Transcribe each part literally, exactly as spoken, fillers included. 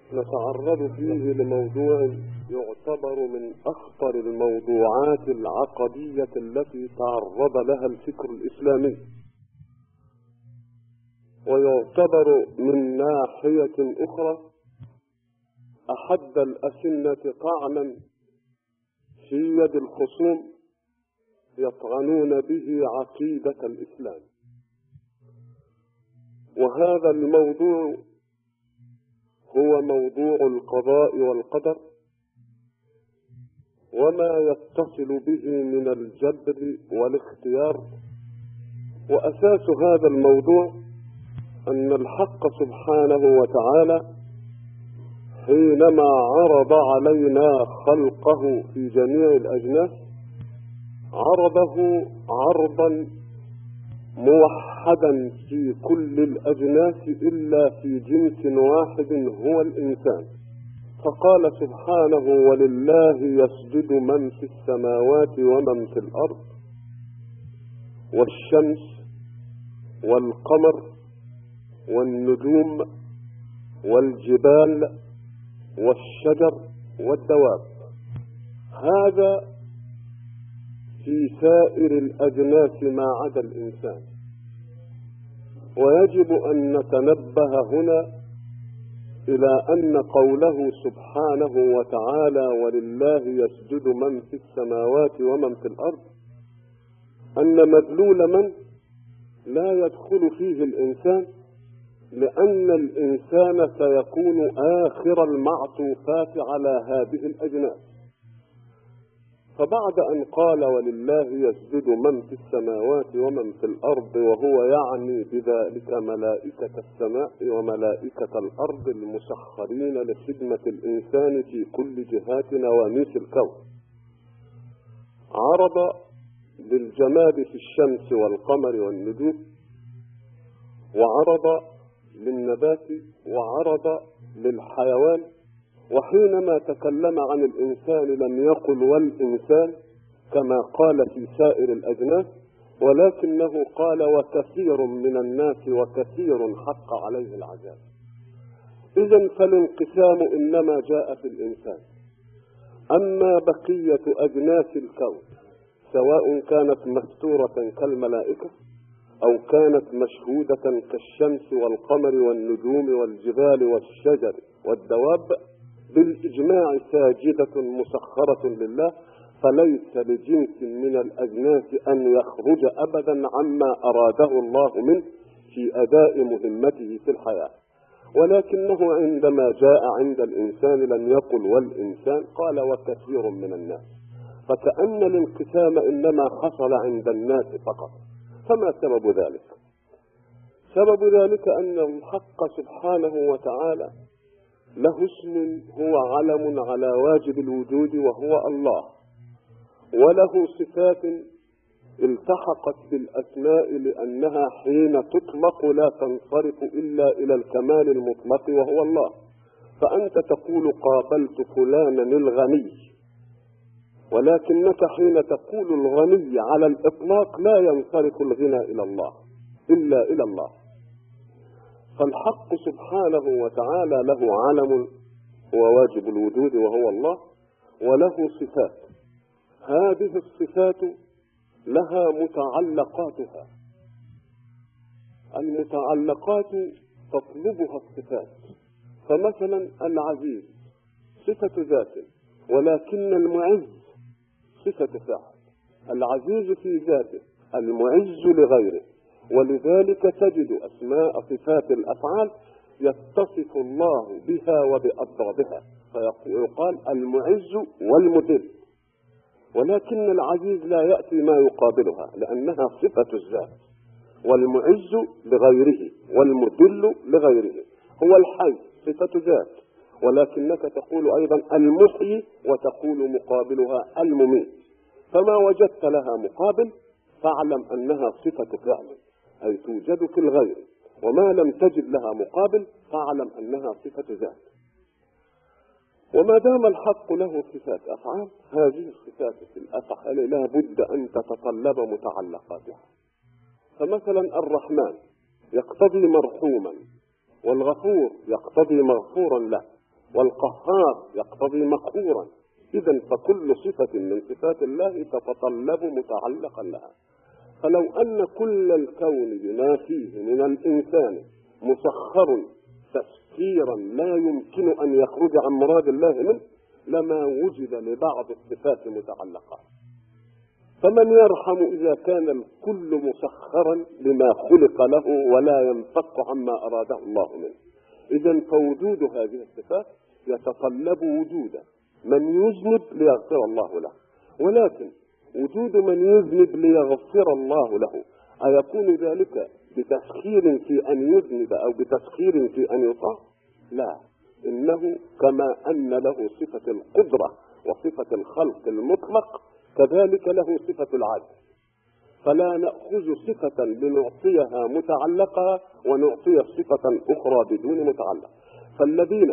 نتعرض فيه لموضوع يعتبر من أخطر الموضوعات العقدية التي تعرض لها الفكر الإسلامي، ويعتبر من ناحية أخرى أحد الأسنة طعنا في يد الخصوم يطعنون به عقيدة الإسلام. وهذا الموضوع هو موضوع القضاء والقدر وما يتصل به من الجبر والاختيار. وأساس هذا الموضوع أن الحق سبحانه وتعالى حينما عرض علينا خلقه في جميع الأجناس عرضه عرضا موحدا في كل الأجناس إلا في جنس واحد هو الإنسان، فقال سبحانه: ولله يسجد من في السماوات ومن في الأرض، والشمس والقمر والنجوم والجبال والشجر والدواب. هذا في سائر الأجناس ما عدا الإنسان. ويجب أن نتنبه هنا إلى أن قوله سبحانه وتعالى ولله يسجد من في السماوات ومن في الأرض أن مدلول من لا يدخل فيه الإنسان، لأن الإنسان سيكون آخر المعطوفات على هذه الأجناس. فبعد أن قال ولله يسجد من في السماوات ومن في الأرض، وهو يعني بذلك ملائكة السماء وملائكة الأرض المسخرين لخدمة الإنسان في كل جهات نواميس الكون، عرض للجماد في الشمس والقمر والنجوم، وعرض للنبات، وعرض للحيوان. وحينما تكلم عن الإنسان لم يقل والإنسان كما قال في سائر الأجناس، ولكنه قال وكثير من الناس وكثير حق عليه العذاب. إذن فالانقسام إنما جاء في الإنسان. أما بقية أجناس الكون سواء كانت مستورة كالملائكة أو كانت مشهودة كالشمس والقمر والنجوم والجبال والشجر والدواب بالإجماع ساجدة مسخرة لله، فليس لجنس من الأجناس أن يخرج أبدا عما أراده الله منه في أداء مهمته في الحياة. ولكنه عندما جاء عند الإنسان لم يقل والإنسان، قال وكثير من الناس، فكأن الانقسام إنما حصل عند الناس فقط. فما سبب ذلك؟ سبب ذلك أن الحق سبحانه وتعالى له اسم هو علم على واجب الوجود وهو الله، وله صفات التحقت بالأسماء لأنها حين تطلق لا تنصرف إلا إلى الكمال المطلق وهو الله. فأنت تقول قابلت فلانا الغني، ولكنك حين تقول الغني على الإطلاق لا ينصرف الغنى إلى الله إلا إلى الله. فالحق سبحانه وتعالى له علم هو واجب الوجود وهو الله، وله صفات. هذه الصفات لها متعلقاتها، المتعلقات تطلبها الصفات. فمثلا العزيز صفة ذات، ولكن المعز صفة فعل. العزيز في ذاته، المعز لغيره. ولذلك تجد أسماء صفات الأفعال يتصف الله بها وبأضرابها، فيقال المعز والمذل. ولكن العزيز لا يأتي ما يقابلها لأنها صفة الذات، والمعز لغيره والمذل لغيره. هو الحي صفة ذات، ولكنك تقول أيضا المحيي وتقول مقابلها المميت. فما وجدت لها مقابل فاعلم أنها صفة فعل، أي توجد في الغير. وما لم تجد لها مقابل فاعلم أنها صفة ذات. وما دام الحق له صفات أفعال، هذه الصفات في الأفعال لا بد أن تتطلب متعلقاتها. فمثلا الرحمن يقتضي مرحوما، والغفور يقتضي مغفورا له، والقهار يقتضي مقهورا. إذا فكل صفة من صفات الله تتطلب متعلقا لها. فلو أن كل الكون بما فيه من الإنسان مسخر تسخيرا لا يمكن أن يخرج عن مراد الله منه لما وجد لبعض الصفات متعلقة. فمن يرحم إذا كان الكل مسخرا لما خلق له ولا ينفك عما أراده الله منه؟ إذا فوجود هذه الصفات يتطلب وجود من يذنب ليغفر الله له، ولكن وجود من يذنب ليغفر الله له أيكون ذلك بتسخير في أن يذنب أو بتسخير في أن يطاع؟ لا، إنه كما أن له صفة القدرة وصفة الخلق المطلق كذلك له صفة العدل. فلا نأخذ صفة لنعطيها متعلقة ونعطي صفة أخرى بدون متعلق. فالذين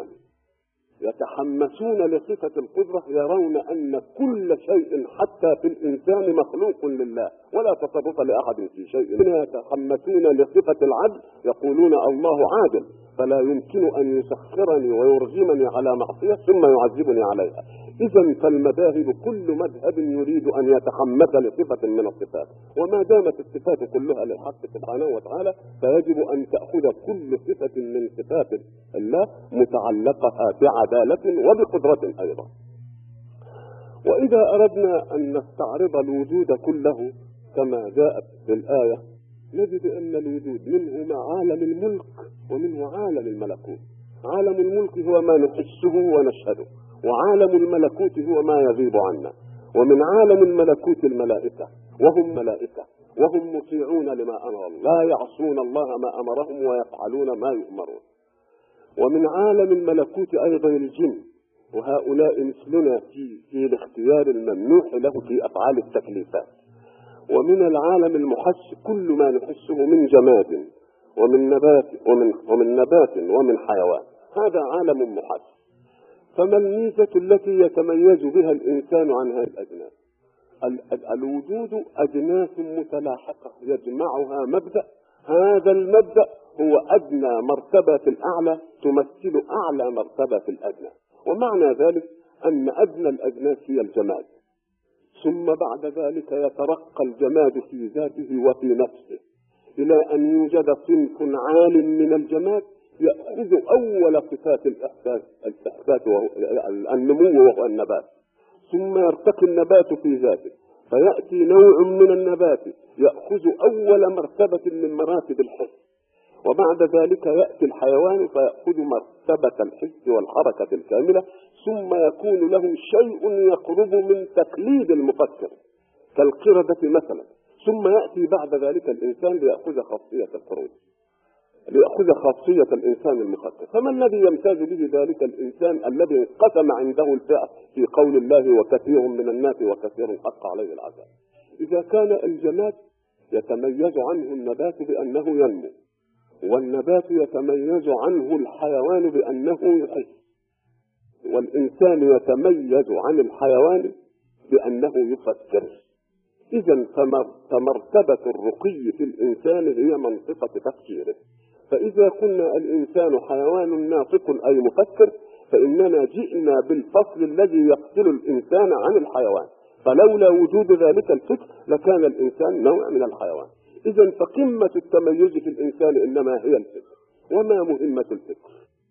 يتحمسون لصفة القدرة يرون أن كل شيء حتى في الإنسان مخلوق لله ولا تصرف لأحد في شيء. الذين يتحمسون لصفة العدل يقولون الله عادل فلا يمكن أن يسخرني ويرغمني على معصية ثم يعذبني عليها. إذا فالمذاهب كل مذهب يريد أن يتحمس لصفة من الصفات، وما دامت الصفات كلها للحق سبحانه وتعالى فيجب أن تأخذ كل صفة من صفات الله متعلقها بعدالة وبقدرة أيضا. وإذا أردنا أن نستعرض الوجود كله كما جاءت في الآية نجد أن الوجود منه عالم الملك ومنه عالم الملكوت. عالم الملك هو ما نحسه ونشهده، وعالم الملكوت هو ما يغيب عنا. ومن عالم الملكوت الملائكة وهم ملائكة وهم مطيعون لما أمر الله، لا يعصون الله ما أمرهم ويفعلون ما يؤمرون. ومن عالم الملكوت أيضا الجن، وهؤلاء مثلنا في في الاختيار الممنوح له في أفعال التكليفات. ومن العالم المحس كل ما نحسه من جماد ومن نبات ومن ومن نبات ومن حيوان، هذا عالم محس. فما الميزة التي يتميز بها الإنسان عن هذه الأجناس؟ الوجود أجناس متلاحقة يجمعها مبدأ، هذا المبدأ هو أدنى مرتبة الأعلى تمثل أعلى مرتبة الأدنى. ومعنى ذلك أن أدنى الأجناس هي الجماد، ثم بعد ذلك يترقى الجماد في ذاته وفي نفسه إلى أن يوجد صنف عال من الجماد يأخذ أول صفات الإحساس الإحساس وهو النمو وهو النبات، ثم يرتقي النبات في ذاته فيأتي نوع من النبات يأخذ أول مرتبة من مراتب الحس، وبعد ذلك يأتي الحيوان فيأخذ مرتبة الحس والحركة الكاملة، ثم يكون له شيء يقرب من تقليد المفكر كالقردة مثلا، ثم يأتي بعد ذلك الإنسان ليأخذ خاصية الخروج ليأخذ خاصية الإنسان المفكر. فما الذي يمتاز به ذلك الإنسان الذي انقسم عنده الفئة في قول الله وكثير من الناس وكثير حق عليه العذاب؟ إذا كان الجماد يتميز عنه النبات بأنه ينمو، والنبات يتميز عنه الحيوان بأنه يحس، والإنسان يتميز عن الحيوان بأنه يفكر، إذن فمرتبة الرقي في الإنسان هي منطقة تفكيره. فإذا كنا الإنسان حيوان ناطق أي مفكر فإننا جئنا بالفصل الذي يفصل الإنسان عن الحيوان، فلولا وجود ذلك الفكر لكان الإنسان نوع من الحيوان. إذن فقمة التميز في الإنسان إنما هي الفكر. وما مهمة الفكر؟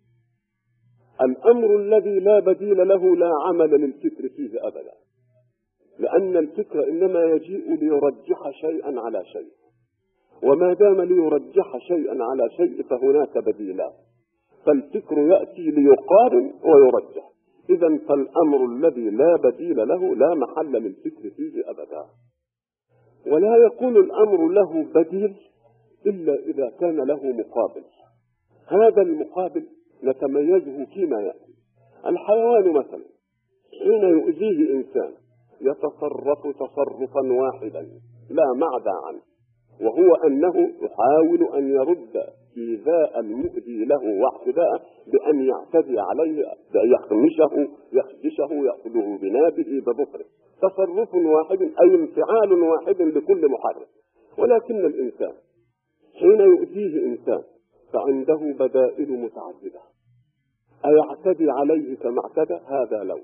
الأمر الذي لا بديل له لا عمل للفكر فيه أبدا، لأن الفكر إنما يجيء ليرجح شيئا على شيء، وما دام ليرجح شيئا على شيء فهناك بديلات، فالفكر يأتي ليقارن ويرجح. إذن فالأمر الذي لا بديل له لا محل للفكر فيه أبدا. ولا يكون الأمر له بديل إلا إذا كان له مقابل. هذا المقابل نتميزه فيما يأتي. الحيوان مثلا حين يؤذيه إنسان يتصرف تصرفا واحدا لا معدى عنه، وهو أنه يحاول أن يرد إيذاء المؤذي له واعتداءه بأن يعتدي عليه، يخمشه يخدشه يأخذه بنابه ببطره، تصرف واحد أي انفعال واحد لكل محرك. ولكن الإنسان حين يؤذيه إنسان فعنده بدائل متعددة. أيعتدي عليه كما اعتدى؟ هذا لو.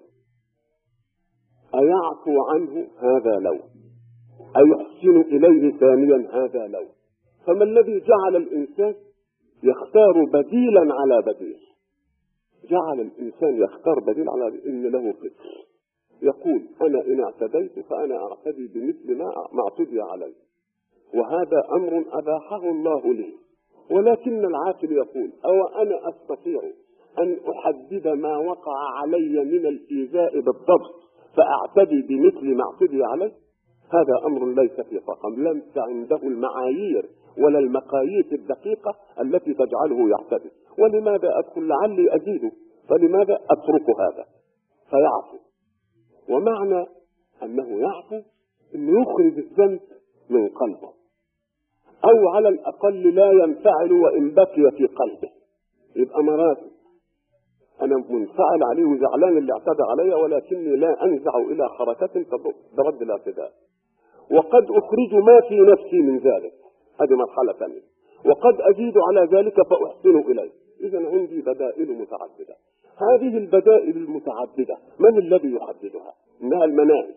أيعفو عنه؟ هذا لو. أيحسن إليه ثانيا؟ هذا لو. فما الذي جعل الإنسان يختار بديلا على بديل؟ جعل الإنسان يختار بديل على إن له فكر يقول أنا إن اعتديت فأنا أعتدي بمثل ما اعتدي عليه، وهذا أمر أباحه الله لي. ولكن العاقل يقول أو أنا أستطيع أن أحدد ما وقع علي من الإيذاء بالضبط فأعتدي بمثل ما اعتدي عليه؟ هذا أمر ليس في فقم، ليس عنده المعايير ولا المقاييس الدقيقة التي تجعله يعتدي. ولماذا أدخل لعلي أزيده؟ فلماذا أترك هذا فيعفو؟ ومعنى أنه يعفو أنه يخرج الذنب من قلبه، أو على الأقل لا ينفعل وإن بقي في قلبه. يبقى مراتب، أنا منفعل عليه وزعلان اللي اعتدى علي، ولكني لا أنزع إلى حركة برد الاعتداء. وقد أخرج ما في نفسي من ذلك، هذه مرحلة ثانية. وقد أزيد على ذلك فأحسن إليه. إذن عندي بدائل متعددة. هذه البدائل المتعددة من الذي يحددها؟ إنها المناهج.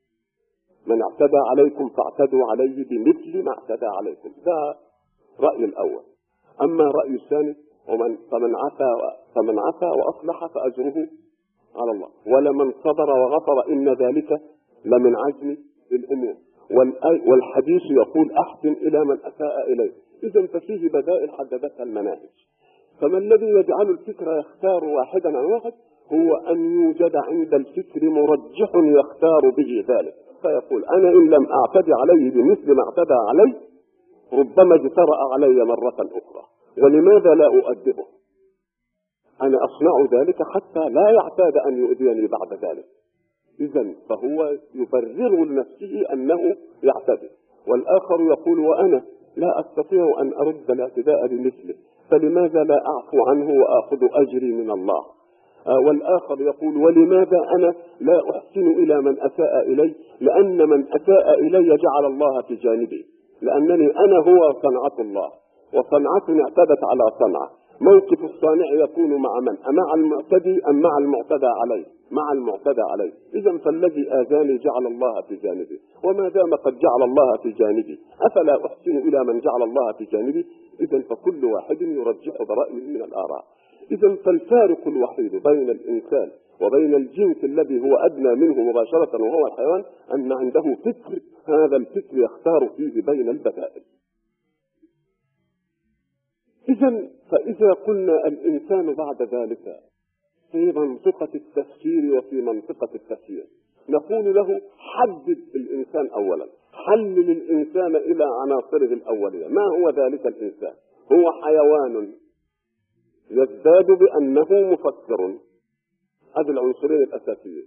من اعتدى عليكم فاعتدوا عليه بمثل ما اعتدى عليكم، ده رأي الأول. أما رأي الثاني ومن فمن عفا فمن عفا وأصلح فأجره على الله، ولمن صبر وغفر إن ذلك لمن عزم الأمور. والحديث يقول أحسن إلى من أساء إليه. إذن ففيه بدائل حددتها المناهج. فما الذي يجعل الفكر يختار واحدا عن واحد؟ هو أن يوجد عند الفكر مرجح يختار به ذلك، فيقول أنا إن لم أعتدي عليه بمثل ما اعتدى عليه ربما اجترأ علي مرة أخرى، ولماذا لا أؤدبه؟ أنا أصنع ذلك حتى لا يعتاد أن يؤذيني بعد ذلك. إذن فهو يبرر لنفسه أنه يعتدي. والآخر يقول وأنا لا أستطيع أن أرد الاعتداء بمثله، فلماذا لا أعفو عنه وآخذ أجري من الله؟ آه والآخر يقول ولماذا أنا لا أحسن إلى من أساء إلي؟ لأن من أساء إلي جعل الله في جانبي، لأنني أنا هو صنعة الله، وصنعة اعتدت على صنعة. موقف الصانع يكون مع من؟ مع المعتدي أم مع المعتدى عليه؟ مع المعتدى عليه. إذن فالذي آذاني جعل الله في جانبي، وما دام قد جعل الله في جانبي أفلا أحسن إلى من جعل الله في جانبي؟ إذن فكل واحد يرجح برأيه من الآراء. إذن فالفارق الوحيد بين الإنسان وبين الجنس الذي هو أدنى منه مباشرة وهو الحيوان أن عنده فكر، هذا الفكر يختار فيه بين البدائل. إذن فإذا قلنا الإنسان بعد ذلك في منطقة التفكير وفي منطقة التفسير، نقول له حدد الإنسان أولا، حلل الإنسان إلى عناصره الأولية. ما هو ذلك الإنسان؟ هو حيوان يزداد بأنه مفكر. هذه العنصرين الأساسية.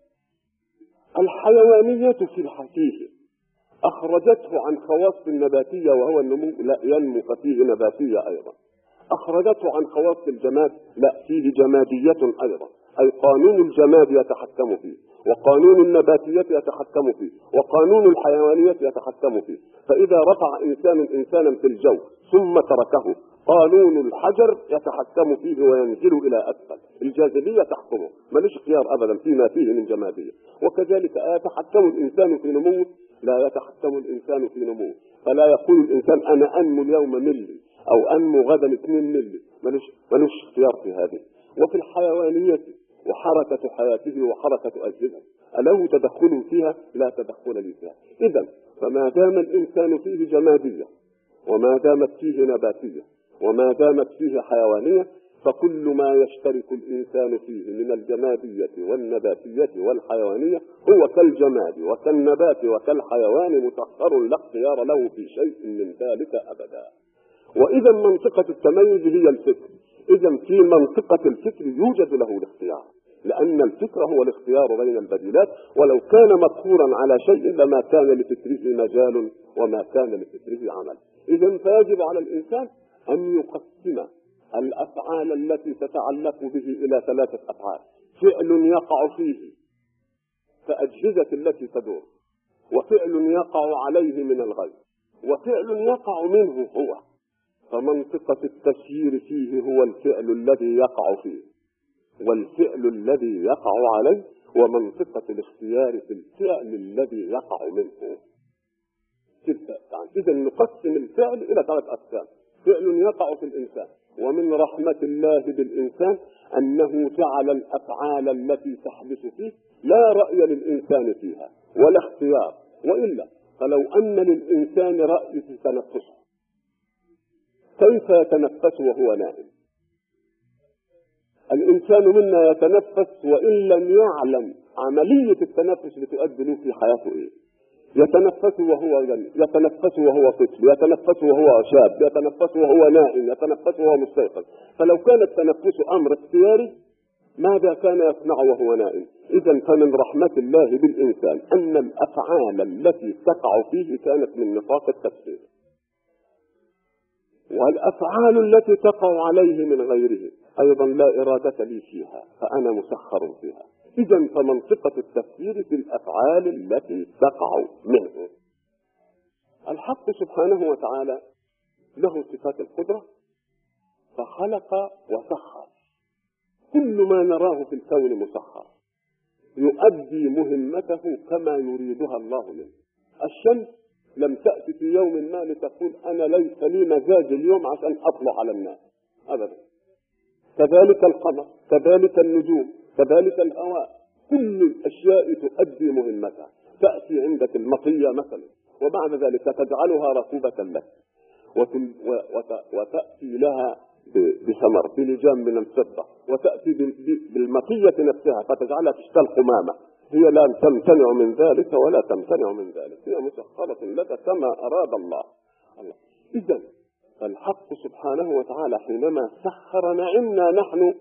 الحيوانية في الحقيقة أخرجته عن خواص النباتية وهو النمو، لا ينمو ففيه نباتية أيضا. أخرجته عن خواص الجماد، لا فيه جمادية أيضا، أي قانون الجماد يتحكم فيه، وقانون النباتية يتحكم فيه، وقانون الحيوانية يتحكم فيه. فإذا رفع إنسان إنسانا في الجو ثم تركه، قانون الحجر يتحكم فيه وينزل إلى أسفل، الجاذبية تحكمه، ملوش خيار أبدا فيما فيه من جمادية. وكذلك يتحكم الإنسان في نموه؟ لا يتحكم الإنسان في نموه. فلا يقول الإنسان أنا أنمو اليوم ملي أو أنمو غدا اثنين ملي، ملوش ملوش اختيار في هذه. وفي الحيوانية وحركة حياته وحركة أجهزته أله تدخل فيها؟ لا تدخل لي فيها. إذن فما دام الإنسان فيه جمادية، وما دامت فيه نباتية، وما دامت فيه حيوانية، فكل ما يشترك الإنسان فيه من الجمادية والنباتية والحيوانية هو كالجماد وكالنبات وكالحيوان مسخر لا اختيار له في شيء من ذلك أبدا. وإذا منطقة التميز هي الفكر. إذا في منطقة الفكر يوجد له الاختيار، لأن الفكر هو الاختيار بين البديلات، ولو كان مقهورا على شيء لما كان لفكره مجال وما كان لفكره عمل. إذا فيجب على الإنسان أن يقسم الأفعال التي تتعلق به إلى ثلاثة أفعال: فعل يقع فيه كأجهزة التي تدور، وفعل يقع عليه من الغير، وفعل يقع منه هو. فمنطقة التسيير فيه هو الفعل الذي يقع فيه، والفعل الذي يقع عليه، ومنطقة الاختيار في الفعل الذي يقع منه. إذا نقسم الفعل إلى ثلاث أقسام: فعل يقع في الإنسان، ومن رحمة الله بالإنسان أنه جعل الأفعال التي تحدث فيه لا رأي للإنسان فيها ولا اختيار، وإلا فلو أن للإنسان رأي في تنفسه كيف يتنفس وهو نائم؟ الإنسان منا يتنفس وإن لم يعلم عملية التنفس بتؤدي له في حياته إيه. يتنفس وهو غني، يتنفس وهو طفل، يتنفس وهو شاب، يتنفس وهو نائم، يتنفس وهو مستيقظ. فلو كان التنفس أمر اختياري ماذا كان يصنع وهو نائم؟ إذا فمن رحمة الله بالإنسان أن الأفعال التي تقع فيه كانت من نطاق التفسير، والأفعال التي تقع عليه من غيره أيضا لا إرادة لي فيها، فأنا مسخر فيها. إذا فمنطقة التفسير في الأفعال التي تقع منه. الحق سبحانه وتعالى له صفات القدرة، فخلق وسخر. كل ما نراه في الكون مسخر يؤدي مهمته كما يريدها الله منه. الشمس لم تأتي في يوم ما لتقول أنا ليس لي مزاج اليوم عشان أطلع على الناس أبدا. كذلك القمر، كذلك النجوم، كذلك الهواء، كل الأشياء تؤدي مهمتها. تأتي عندك المطية مثلا وبعد ذلك تجعلها ركوبة لك، وتأتي لها بثمر بلجام من الفضة، وتأتي بالمطية نفسها فتجعلها تشتغل قمامة. هي لا تمتنع من ذلك ولا تمتنع من ذلك، هي مسخرة لك كما أراد الله. الله. إذن الحق سبحانه وتعالى حينما سخر نعمنا نحن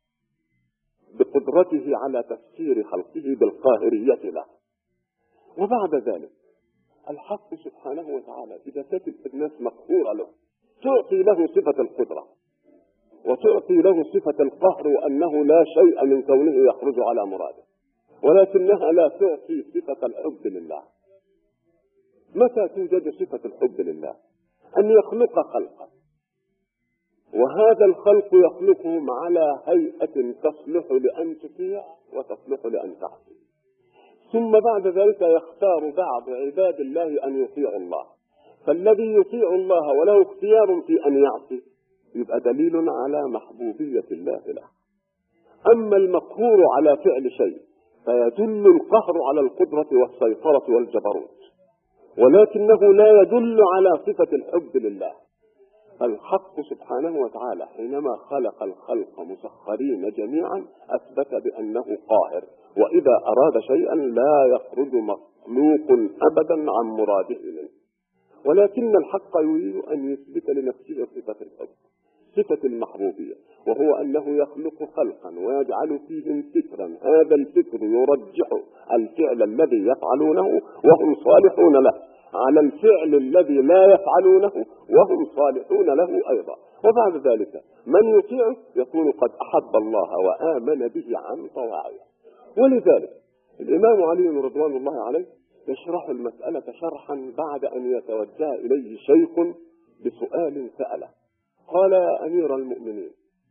بقدرته على تفسير خلقه بالقاهرية له. وبعد ذلك الحق سبحانه وتعالى إذا كانت الناس مقهورة له تعطي له صفة القدرة وتعطي له صفة القهر، وأنه لا شيء من كونه يخرج على مراده، ولكنها لا تعطي صفة الحب لله. متى توجد صفة الحب لله؟ أن يخلق خلقا، وهذا الخلق يخلقهم على هيئة تصلح لأن تطيع وتصلح لأن تعصي، ثم بعد ذلك يختار بعض عباد الله أن يطيعوا الله. فالذي يطيع الله وله اختيار في أن يعصي يبقى دليل على محبوبية الله له. أما المقهور على فعل شيء فيدل القهر على القدرة والسيطرة والجبروت، ولكنه لا يدل على صفة الحب لله. الحق سبحانه وتعالى حينما خلق الخلق مسخرين جميعا أثبت بأنه قاهر، وإذا أراد شيئا لا يخرج مخلوق أبدا عن مراده منه. ولكن الحق يريد أن يثبت لنفسه صفة الحب، صفة المحبوبية، وهو أنه يخلق خلقا ويجعل فيهم فكرا، هذا الفكر يرجح الفعل الذي يفعلونه وهم صالحون له على الفعل الذي لا يفعلونه وهم صالحون له أيضا. وبعد ذلك من يطيع يكون قد أحب الله وآمن به عن طواعيه. ولذلك الإمام علي رضوان الله عليه يشرح المسألة شرحا بعد أن يتوجه إليه شيخ بسؤال سأله. قال يا أمير المؤمنين،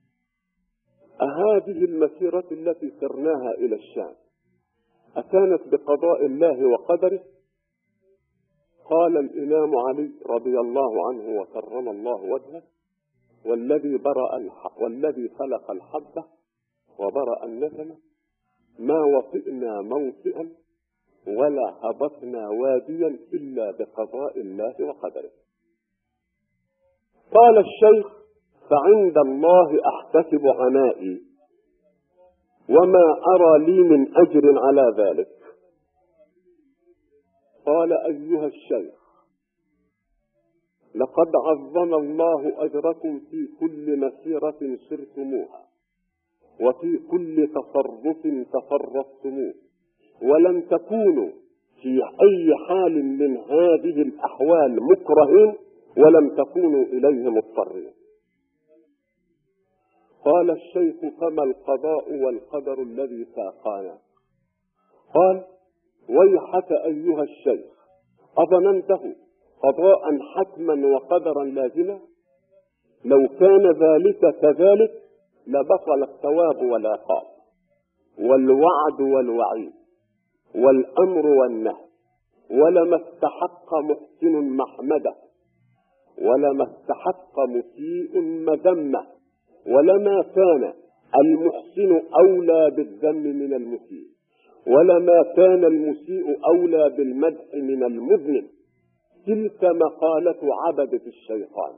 أهذه المسيرة التي سرناها إلى الشام أكانت بقضاء الله وقدره؟ قال الإمام علي رضي الله عنه وكرم الله وجهه: والذي برأ الحق والذي خلق الحبة وبرأ النسمة ما وطئنا موطئا ولا هبطنا واديا إلا بقضاء الله وقدره. قال الشيخ: فعند الله أحتسب عنائي وما أرى لي من أجر على ذلك. قال: أيها الشيخ، لقد عظم الله أجركم في كل مسيرة سرتموها وفي كل تصرف تصرفتموه، ولم تكونوا في أي حال من هذه الأحوال مكرهين ولم تكونوا إليه مضطرين. قال الشيخ: فما القضاء والقدر الذي ساقانا؟ قال: ويحك أيها الشيخ، أظننته قضاء حتما وقدرا لازما؟ لو كان ذلك كذلك لبطل الثواب والعقاب والوعد والوعيد والأمر والنهي، ولما استحق محسن محمده، ولما استحق مسيء مذمه، ولما كان المحسن أولى بالذم من المسيء، ولما كان المسيء أولى بالمدح من المذنب. تلك مقالة عبدة الشيطان.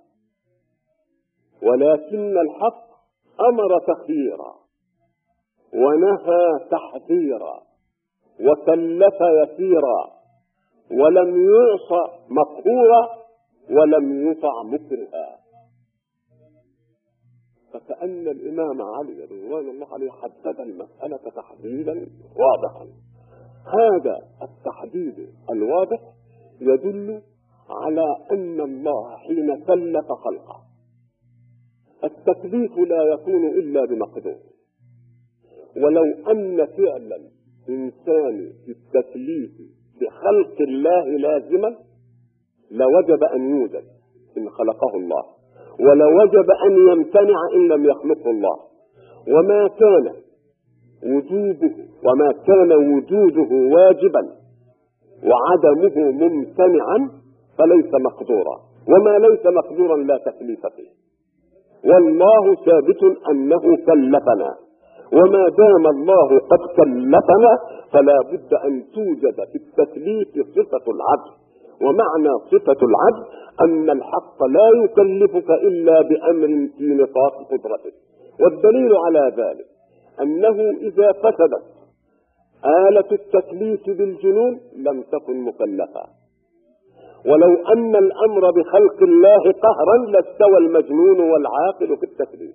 ولكن الحق أمر تخييرا ونهى تحذيرا وكلف يسيرا، ولم يعص مقهورا ولم يطع مكرها. فكأن الإمام علي رضوان الله عليه حدد المسألة تحديدا واضحا. هذا التحديد الواضح يدل على أن الله حين كلف خلقه، التكليف لا يكون إلا بمقدور. ولو أن فعلا إنسان في التكليف بخلق الله لازما لوجب أن يوجد إن خلقه الله، ولوجب أن يمتنع إن لم يخلقه الله. وما كان وجوده وما كان وجوده واجبا وعدمه ممتنعا فليس مقدورا، وما ليس مقدورا لا تكليف فيه. والله ثابت أنه كلفنا، وما دام الله قد كلفنا فلا بد أن توجد في التكليف صفة العدل. ومعنى صفة العدل أن الحق لا يكلفك إلا بأمر في نطاق قدرته. والدليل على ذلك أنه إذا فسدت آلة التكليف بالجنون لم تكن مكلفة، ولو أن الأمر بخلق الله قهرا لاستوى المجنون والعاقل في التكليف.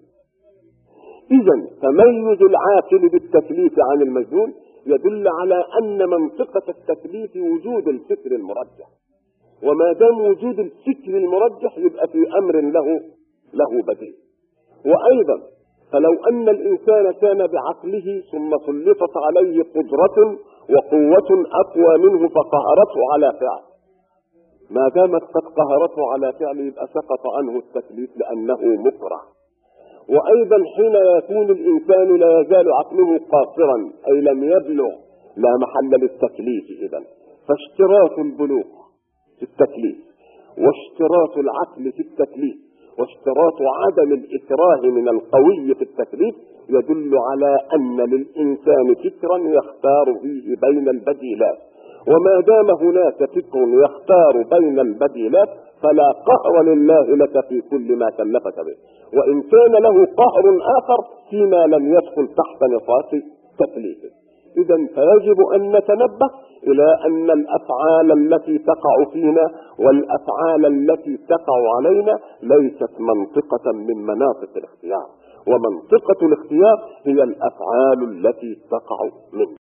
إذن تميز العاقل بالتكليف عن المجنون يدل على أن منطقة التكليف وجود الفكر المرجح، وما دام وجود الفكر المرجح يبقى في أمر له له بديل. وأيضا فلو أن الإنسان كان بعقله ثم سلطت عليه قدرة وقوة أقوى منه فقهرته على فعل، ما دامت قد قهرته على فعل يبقى سقط عنه التكليف لأنه مكره. وأيضا حين يكون الإنسان لا يزال عقله قاصرا أي لم يبلغ لا محل للتكليف. إذن فاشتراط البلوغ في التكليف واشتراط العقل في التكليف واشتراط عدم الإكراه من القوي في التكليف يدل على أن للإنسان فكرا يختار فيه بين البديلات. وما دام هناك فكر يختار بين البديلات فلا قهر لله لك في كل ما كلفك به، وإن كان له قهر آخر فيما لم يدخل تحت نطاق تكليفه. إذن فيجب أن نتنبه إلى أن الأفعال التي تقع فينا والأفعال التي تقع علينا ليست منطقة من مناطق الاختيار، ومنطقة الاختيار هي الأفعال التي تقع منه.